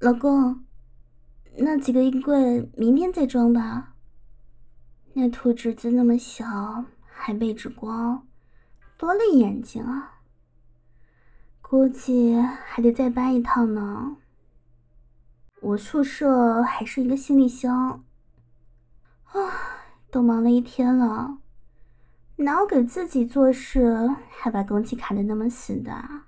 老公，那几个衣柜明天再装吧。那兔崽子那么小，还背着光，多累眼睛啊。估计还得再搬一趟呢。我宿舍还是一个行李箱。都忙了一天了，哪有给自己做事还把工期卡得那么死的啊？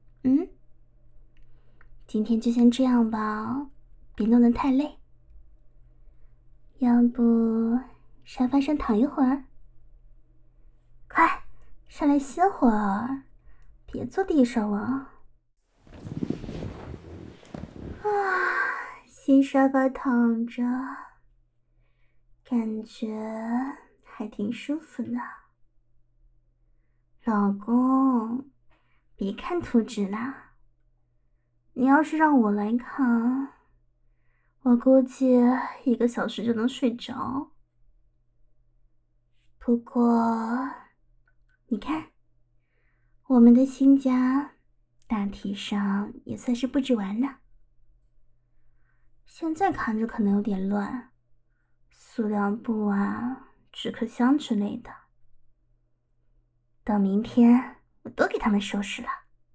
今天就先这样吧，别弄得太累。要不沙发上躺一会儿？快，上来歇会儿，别坐地上了。新沙发躺着，感觉还挺舒服的。老公，别看图纸啦，你要是让我来看，我估计1个小时就能睡着。不过，你看，我们的新家大体上也算是布置完了。现在看着可能有点乱，塑料布啊、纸壳箱之类的。到明天我都给他们收拾了。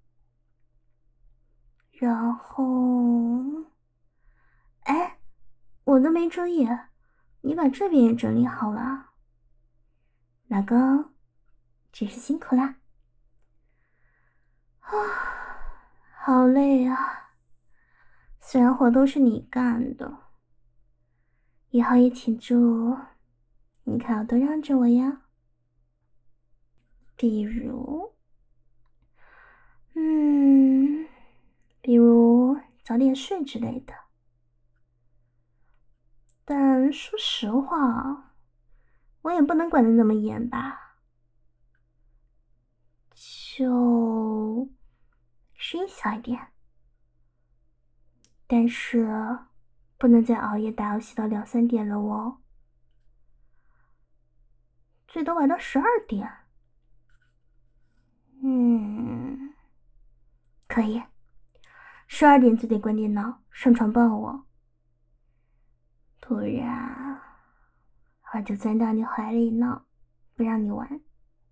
然后，哎，我都没注意，你把这边也整理好了。老公，真是辛苦啦。好累啊，虽然活都是你干的，以后也请注你可要多让着我呀。比如，比如早点睡之类的。但说实话，我也不能管得那么严吧，就声音小一点，但是不能再熬夜打游戏到2、3点了哦，最多玩到12点。可以，12点就得关电脑，上床抱我，不然我就钻到你怀里闹，不让你玩。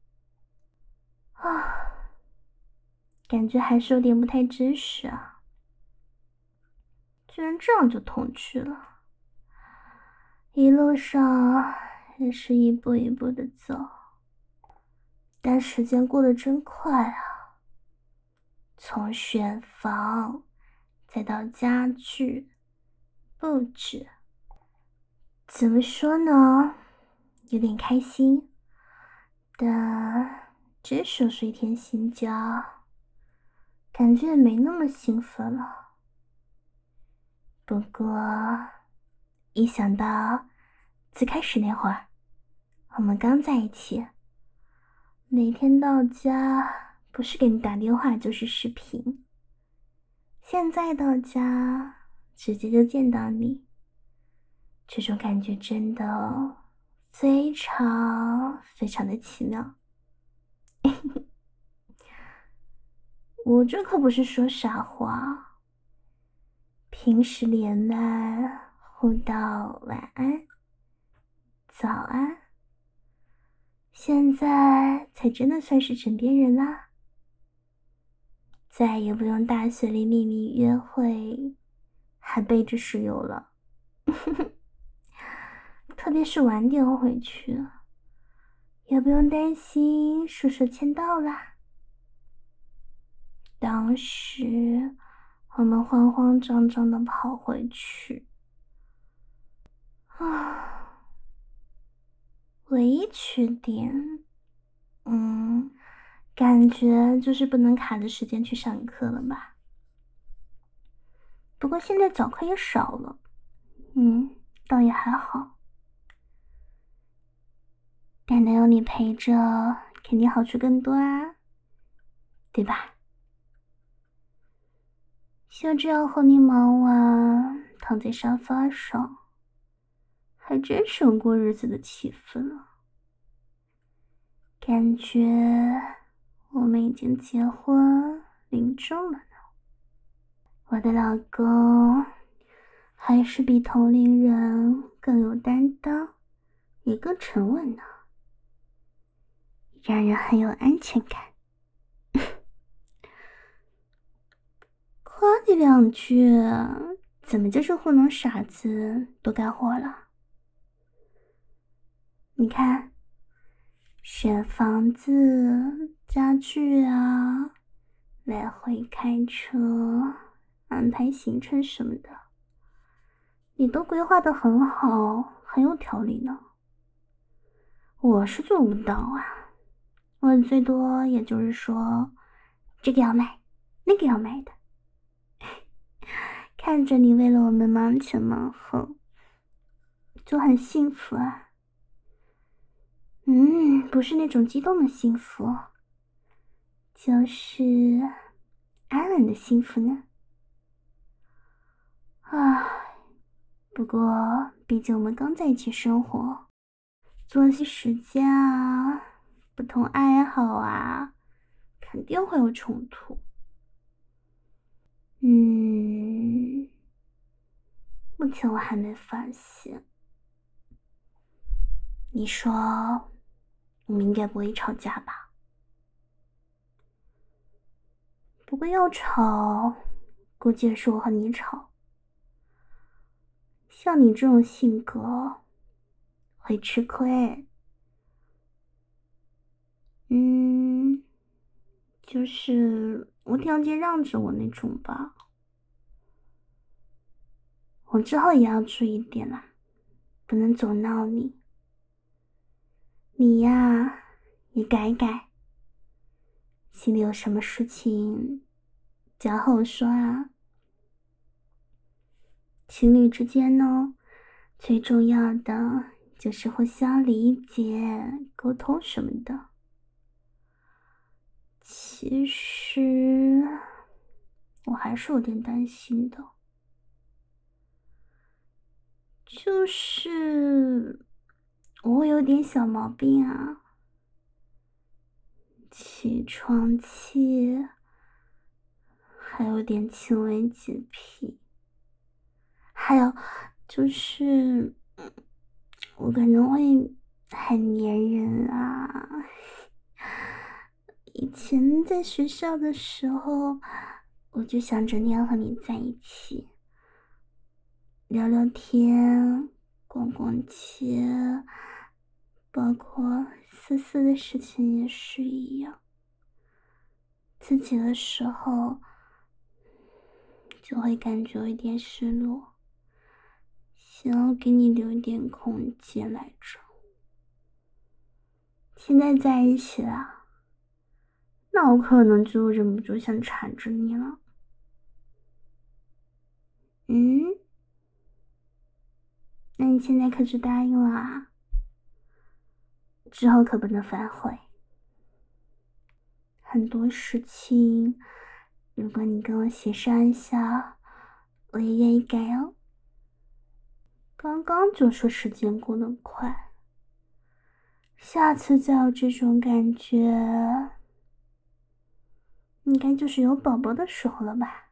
感觉还是有点不太真实啊，居然这样就同居了。一路上也是一步一步的走，但时间过得真快啊，从选房再到家具布置，怎么说呢，有点开心，但只手是一天新家，感觉也没那么兴奋了。不过一想到最开始那会儿，我们刚在一起，每天到家不是给你打电话就是视频，现在到家直接就见到你，这种感觉真的非常非常的奇妙。我这可不是说傻话，平时连麦互道晚安、早安，现在才真的算是枕边人啦。再也不用大学里秘密约会，还背着室友了。特别是晚点回去，也不用担心宿舍签到啦。当时我们慌慌张张的跑回去，唯一缺点，感觉就是不能卡着时间去上课了吧。不过现在早课也少了，倒也还好。但能有你陪着，肯定好处更多啊，对吧？就这样和你忙完，躺在沙发上，还真是有过日子的气氛了。感觉我们已经结婚领证了呢。我的老公还是比同龄人更有担当，也更沉稳呢，让人很有安全感。夸你两句，怎么就是糊弄傻子都干活了？你看，选房子、家具啊，来回开车、安排行程什么的，你都规划得很好，很有条理呢。我是做不到啊，我最多也就是说，这个要买，那个要买的。看着你为了我们忙前忙后，就很幸福啊。不是那种激动的幸福，就是安稳的幸福呢。唉，不过毕竟我们刚在一起生活，作息时间啊，不同爱好啊，肯定会有冲突。目前我还没发现。你说我们应该不会吵架吧？不过要吵，估计也是我和你吵。像你这种性格，会吃亏。就是无条件让着我那种吧。我之后也要注意点啦，不能总闹你。你呀，也改改，心里有什么事情就要和我说啊。情侣之间呢，最重要的就是互相理解、沟通什么的。其实我还是有点担心的，就是我有点小毛病啊，起床气，还有点轻微洁癖，还有就是我可能会很粘人啊。以前在学校的时候，我就想整天和你在一起，聊聊天，逛逛街，包括私事的事情也是一样。自己的时候就会感觉有一点失落，想要给你留一点空间来着。现在在一起了，那我可能就忍不住想缠着你了。那你现在可是答应了啊？之后可不能反悔。很多事情，如果你跟我协商一下，我也愿意改哦。刚刚就说时间过得快，下次再有这种感觉，应该就是有宝宝的时候了吧？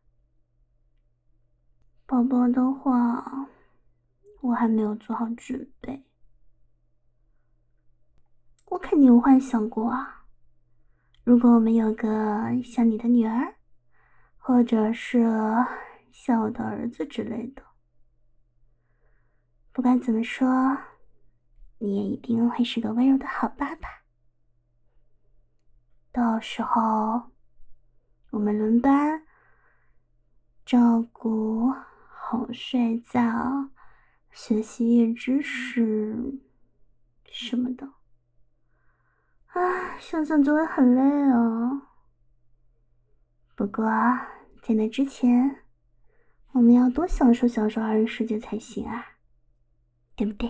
宝宝的话，我还没有做好准备。我肯定有幻想过啊，如果我们有个像你的女儿，或者是像我的儿子之类的，不管怎么说，你也一定会是个温柔的好爸爸。到时候我们轮班照顾好睡觉、学习业知识什么的。想想就会很累哦。不过在那之前，我们要多享受享受二人世界才行啊，对不对？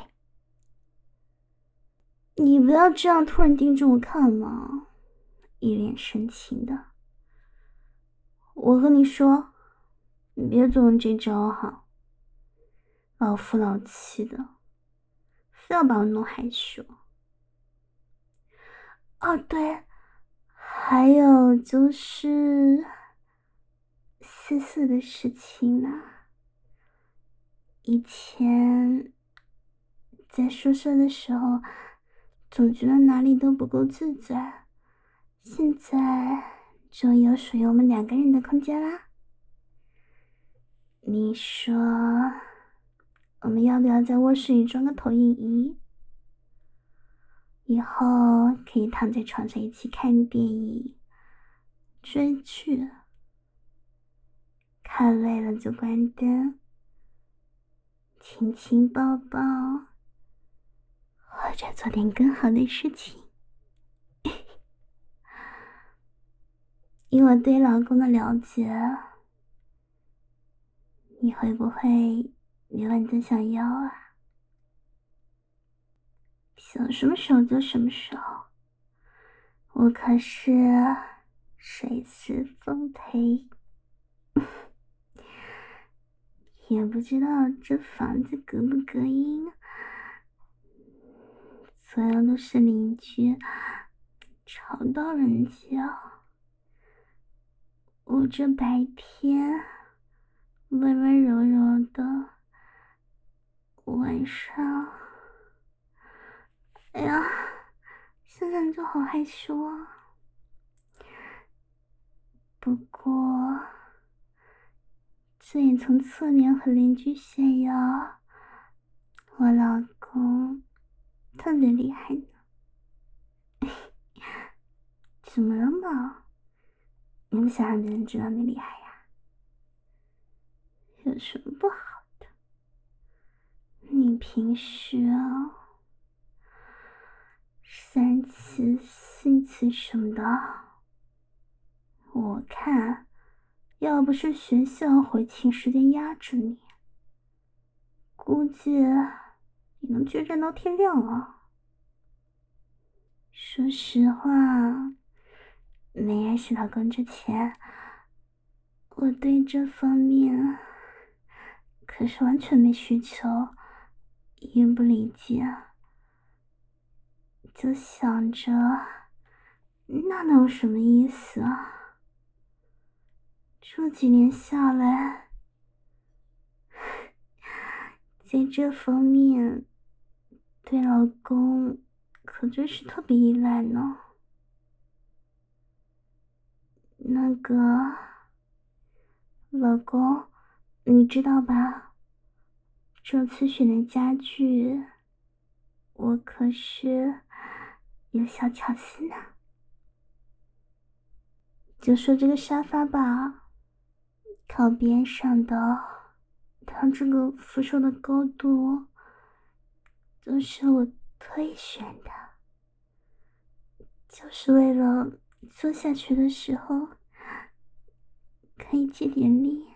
你不要这样突然盯着我看嘛，一脸深情的。我和你说，你别总用这招哈，老夫老妻的，非要把我弄害羞。哦，对，还有就是思思的事情呢。 以前在宿舍的时候，总觉得哪里都不够自在，现在终于有属于我们2个人的空间啦。你说，我们要不要在卧室里装个投影仪？以后可以躺在床上一起看电影、追剧，看累了就关灯，亲亲抱抱，或者做点更好的事情。以我对老公的了解，你会不会连晚都想要啊？想什么时候就什么时候，我可是随时奉陪。也不知道这房子隔不隔音，左右都是邻居，吵到人家。我这白天温温柔柔的，晚上，哎呀，现在就好害羞啊。不过，这也从侧面和邻居炫耀，我老公特别厉害呢。怎么了嘛？你不想让别人知道你厉害呀？有什么不好的？你平时啊，3次、4次什么的，我看要不是学校回寝时间压着你，估计你能决战到天亮啊。说实话，没认识老公之前，我对这方面可是完全没需求，也不理解，就想着那能有什么意思啊？这几年下来，在这方面对老公可真是特别依赖呢。那个老公，你知道吧？这次选的家具，我可是有小巧思呢。就说这个沙发吧，靠边上的，它这个扶手的高度，都是我特意选的，就是为了坐下去的时候可以借点力，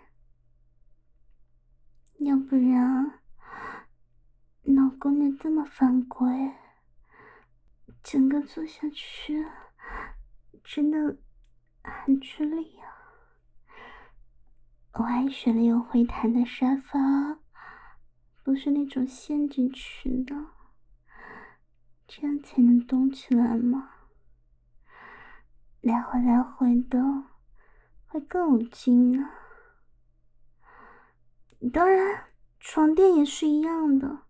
要不然老公你这么犯规，整个坐下去真的很吃力啊。我还选了有回弹的沙发，不是那种陷进去的，这样才能动起来嘛。来回来回的，会更有劲呢。当然，床垫也是一样的。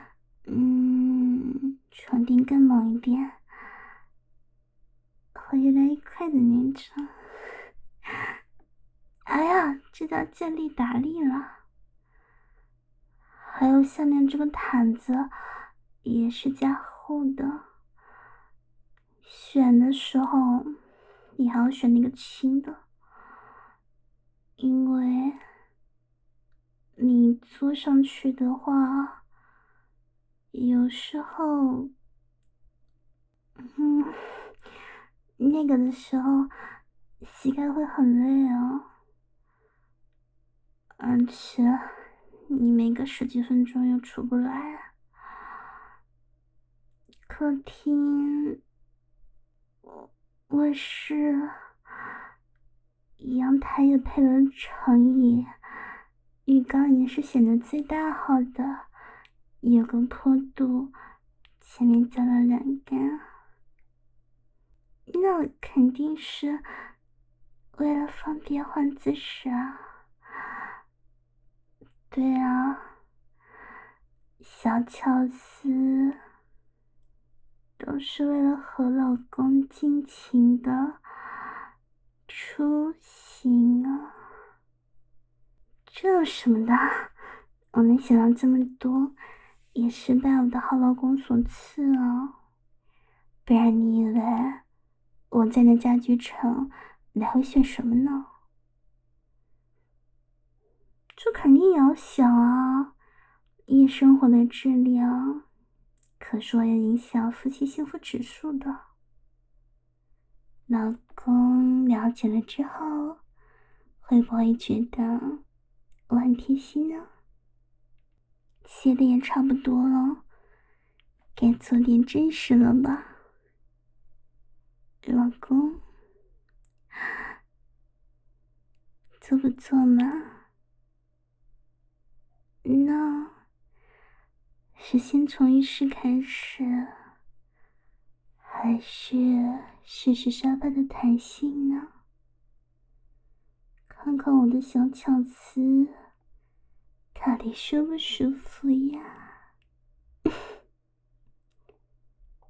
床垫更猛一点，会越来越快的那种。哎呀，这叫借力打力了。还有下面这个毯子也是加厚的，选的时候你还要选那个轻的，因为你坐上去的话，有时候那个的时候膝盖会很累啊，而且你没个10几分钟又出不来。客厅、卧室、阳台也配了长椅，浴缸也是选的最大号的，有个坡度，前面加了栏杆。那肯定是为了方便换姿势啊。对啊， 小巧思都是为了和老公尽情的出行啊。这有什么的？我能想到这么多，也是拜我的好老公所赐啊。不然你以为我在那家居城你还会选什么呢？这肯定也要想啊，夜生活的质量可是会影响夫妻幸福指数的。老公了解了之后，会不会觉得我很贴心呢？歇的也差不多了，该做点正事了吧？老公，做不做嘛？那是先从浴室开始，还是试试沙发的弹性呢？看看我的小巧思，到底舒不舒服呀？